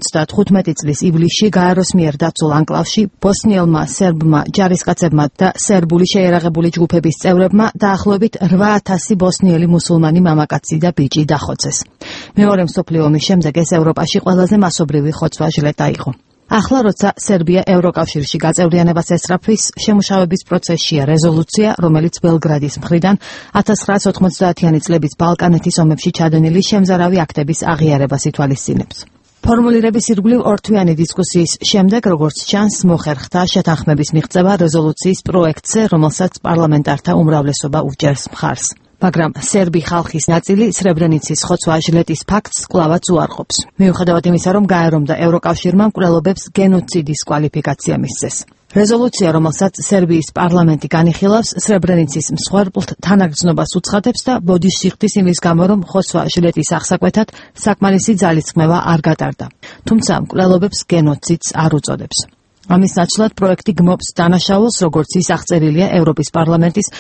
1995 წლის ივლისში გაეროს მიერ დაცულ ანკლავში ბოსნიელმა სერბმა ჯარისკაცებმა და სერბული შეიარაღებული ჯგუფების წევრებმა დაახლოებით 8,000 ბოსნიელი მუსულმანი მამაკაცი და ბიჭი დახოცეს. მეორე მსოფლიო ომის შემდეგ ეს ევროპაში ყველაზე მასობრივი ხოცვა ჟლეტა იყო. ახლა როცა სერბია ევროკავშირში გაწევრიანებას ესწრაფვის, შემუშავების პროცესშია რეზოლუცია, რომელიც ბელგრადის მხრიდან 1990-იანი წლების ბალკანეთის ომებში ჩადენილი შემზარავი აქტების აღიარებას ითვალისწინებს. ფორმულირების ირგვლივ ორთვიანი დისკუსიის შემდეგ, როგორც ჩანს, მოხერხდა შეთანხმების მიღწევა რეზოლუციის პროექტზე, რომელსაც პარლამენტართა უმრავლესობა უჭერს მხარს. მაგრამ სერბი ხალხის ნაწილი სრებრენიცის ხოცვა-ჟლეტის ფაქტს კვლავაც უარყოფს. მიუხედავად იმისა, რომ გაერომ და ევროკავშირმა მკვლელობებს გენოციდის კვალიფიკაცია მისცეს. რეზოლუცია, რომელსაც სერბიის პარლამენტი განიხილავს, სრებრენიცის მსხვერპლთ თანაგრძნობას უცხადებს და ბოდიშს იხდის იმის გამო, რომ ხოცვა-ჟლეტის აღსაკვეთად საკმარისი ძალისხმევა არ გატარდა. თუმცა მკვლელობებს გენოციდს არ უწოდებს. ამის ნაცვლად პროექტი გმობს დანაშაულს, როგორც ის აღწერილია ევროპის პარლამენტის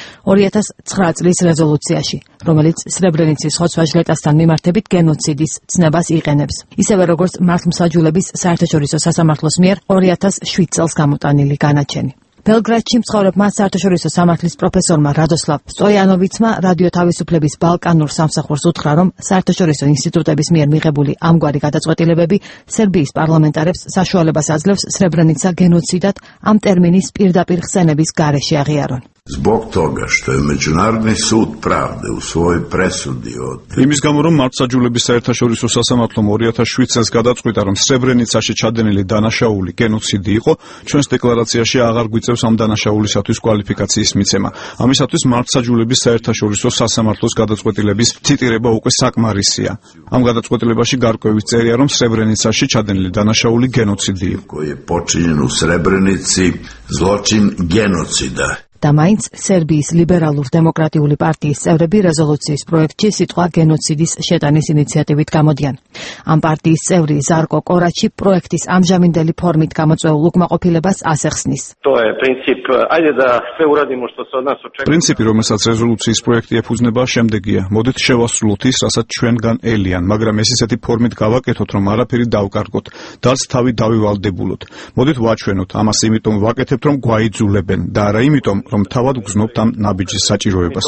2009 წლის რეზოლუციაში, რომელიც სრებრენიცის ხოცვა-ჟლეტასთან მიმართებით გენოციდის ცნებას იყენებს. ისევე როგორც მართლმსაჯულების საერთაშორისო სასამართლოს მიერ 2007 წელს გამოტანილი განაჩენი. ბელგრადში მცხოვრებმა საერთაშორისო სამართლის პროფესორმა რადოსლავ სტოიანოვიცმა რადიო თავისუფლების ბალკანურ სამსახურს უთხრა, რომ საერთაშორისო ინსტიტუტების მიერ მიღებული ამგვარი გადაწყვეტილებები სერბიის პარლამენტარებს საშუალებას აძლევს სრებრენიცა გენოციდად ამ ტერმინის პირდაპირ ხსენების გარეშე აღიარონ. Zbog toga što je Međunarodni sud pravde u svojoj presudi od იმის გამო, რომ მართლმსაჯულების საერთაშორისო სასამართლომ 2007 წელს გადაწყვიტა, რომ სრებრენიცაში ჩადენილი დანაშაული გენოციდი იყო, ჩვენს დეკლარაციაში აღარ გვიწევს ამ დანაშაულისათვის კვალიფიკაციის მიცემა. ამისათვის მართლმსაჯულების საერთაშორისო სასამართლოს გადაწყვეტილების ციტირება უკვე საკმარისია. ამ გადაწყვეტილებაში გარკვევით წერია, რომ სრებრენიცაში ჩადენილი დანაშაული გენოციდი იყო. koji je počinjen u Srebrenici zločin genocida. და მაინც სერბიის ლიბერალურ-დემოკრატიული პარტიის წევრები რეზოლუციის პროექტში სიტყვა გენოციდის შეტანის ინიციატივით გამოდიან. ამ პარტიის წევრი ზარკო კორაჩი პროექტის ამჟამინდელი ფორმით გამოწვეულ უკმაყოფილებას ასე ხსნის. პრინციპი, რომელსაც რეზოლუციის პროექტი ეფუძნება, შემდეგია: მოდით შევასრულოთ ის, რასაც ჩვენგან ელიან, მაგრამ ეს ისეთი ფორმით გავაკეთოთ, რომ არაფერი დავკარგოთ, დაც თავი დავივალდებულოთ. მოდით ვაჩვენოთ, ამას იმიტომ ვაკეთებთ, რომ გვაიძულებენ და არა იმიტომ, რომ თავად გზნობთ ამ ნაბიჯის საჭიროებას.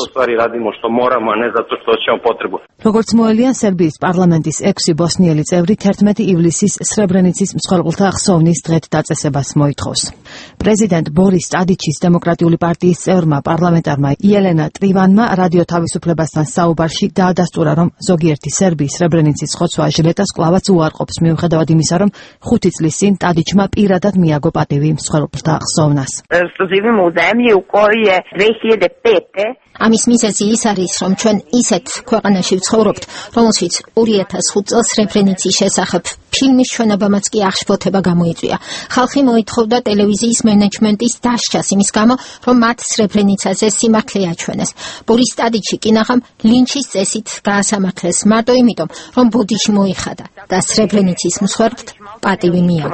როგორც მოელია, სერბიის პარლამენტის 6 ბოსნიელი წევრი 11 ივლისის სრებრენიცის მსხვერპლთა ხსოვნის დღეთ დაწესებას მოითხოვს. პრეზიდენტ ბორის ტადიჩის დემოკრატიული პარტიის წევრმა პარლამენტარმა იელენა ტრივანმა რადიო თავისუფლებასთან საუბარში დაადასტურა, რომ ზოგიერთი სერბი სრებრენიცის ხოცვა-ჟლეტას კვლავაც უარყოფს, მიუხედავად იმისა, რომ 5 წლის წინ ტადიჩმა პირადად მიაგო პატივი მსხვერპლთა ხსოვნას. koji je 2005. ამის მიზეზი ის არის, რომ ჩვენ ისეთ ქვეყანაში ვცხოვრობთ, რომელშიც 2005 წელს სრებრენიცის შესახებ ფილმის ჩვენებამაც კი აღშფოთება გამოიწვია. ხალხი მოითხოვდა ტელევიზიის მენეჯმენტის დასჯას იმის გამო, რომ მათ სრებრენიცაზე სიმართლე აჩვენეს. ბორის ტადიჩი კინაღამ ლინჩის წესით გაასამართლეს მარტო იმიტომ, რომ ბოდიში მოიხადა და სრებრენიცის მსხვერპლთ პატივი მიაგო.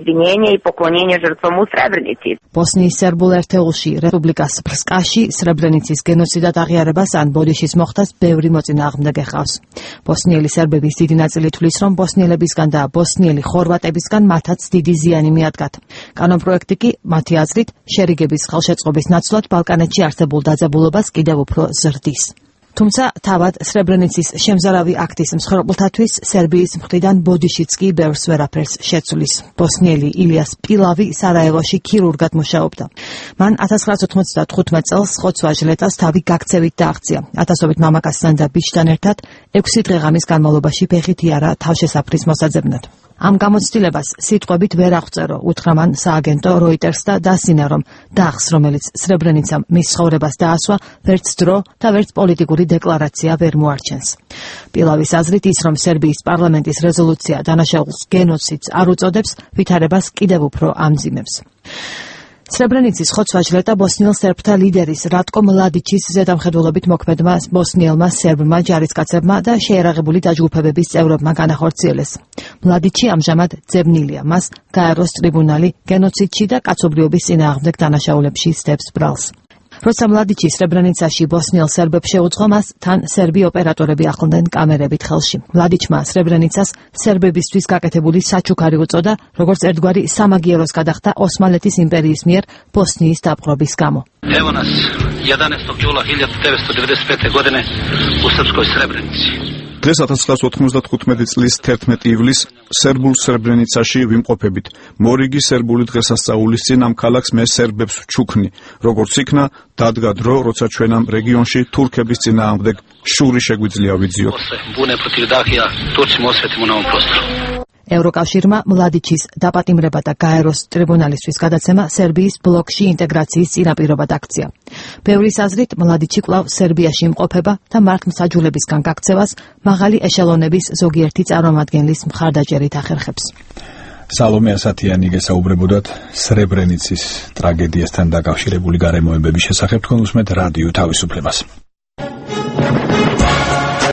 ბოსნიის სერბულ ერთეულში რესპუბლიკა სპრსკაში სრებრენიცის გენოციდად აღიარებას ან ბოდიშის მოხდას ბევრი მოწინააღმდეგე ჰყავს. ბოსნიელი სერბების დიდი ნაწილი თვლის, რომ ბოსნიელებისგან და ბოსნიელი ხორვატებისგან მათაც დიდი ზიანი მიადგათ. კანონპროექტი კი მათი აზრით შერიგების ხელშეწყობის ნაცვლად ბალკანეთში არსებულ დაძაბულობას კიდევ უფრო ზრდის. თუმცა თავად სრებრენიცის შემზარავი აქტის მსხვერპლთათვის სერბიის მხრიდან ბოდიშიც კი ბევრს ვერაფერს შეცვლის. ბოსნიელი ილიას პილავი სარაევოში ქირურგად მუშაობდა. მან 1995 წელს ხოცვა-ჟლეტას თავი გაქცევით დააღწია. ათასობით მამაკაცთან და ბიჭთან ერთად 6 დღე-ღამის განმავლობაში ფეხით იარა თავშესაფრის მოსაძებნად. ამ გამოცდილებას სიტყვებით ვერ აღწერო, უთხრა მან სააგენტო როიტერს და დასინა, რომ დახს, რომელიც სრებრენიცამ მის ცხოვრებას დაასვა, ვერც დრო და ვერც პოლიტიკური დეკლარაცია ვერ მოარჩენს. პილავის აზრით ის, რომ სერბიის პარლამენტის რეზოლუცია დანაშაულს გენოციდს არ უწოდებს, ვითარებას კიდევ უფრო ამძიმებს. სრებრენიცის ხოცვა-ჟლეტა ბოსნიელ სერბთა ლიდერის რატკო მლადიჩის ზედამხედველობით მოქმედმა ბოსნიელმა სერბმა ჯარისკაცებმა და შეიარაღებული დაჯგუფებების წევრებმა განახორციელეს. მლადიჩი ამჟამად ძებნილია, მას გაეროს ტრიბუნალი გენოციდში და კაცობრიობის წინააღმდეგ დანაშაულებში სდებს ბრალს. როცა მლადიჩი სრებრენიცაში ბოსნიელ სერბებს შეუძღო, მას თან სერბი ოპერატორები ახლდნენ კამერებით ხელში. მლადიჩმა სრებრენიცას სერბებისთვის გაკეთებული საჩუქარი უწოდა, როგორც ერთგვარი სამაგიეროს გადახდა ოსმალეთის იმპერიის მიერ ბოსნიის დაპყრობის გამო. Evo nas 11. jula 1995. godine u Srpskoj Srebrenici. დღეს 1995 წლის 11 ივლისს სერბულ სრებრენიცაში ვიმყოფებით. მორიგი სერბული დღესასწაულის წინ ამ ქალაქს მე სერბებს ვჩუქნი. როგორც იქნა, დადგა დრო, როცა ჩვენ ამ რეგიონში თურქების წინააღმდეგ შური შეგვიძლია ვიძიოთ. Bune protiv Dahija Turcima osvetimo na ovom prostoru. ევროკავშირმა მლადიჩის დაპატიმრება და გაეროს ტრიბუნალისთვის გადაცემა სერბიის ბლოკში ინტეგრაციის წინაპირობად აქცია. ბევრის აზრით, მლადიჩი კვლავ სერბიაში იმყოფება და მართლმსაჯულებისგან გაქცევას მაღალი ეშელონების ზოგიერთი წარმომადგენლის მხარდაჭერით ახერხებს. სალომე ასათიანი გესაუბრებოდათ სრებრენიცის ტრაგედიასთან დაკავშირებული გარემოებების შესახებ. თქვენ უსმენთ რადიო თავისუფლებას.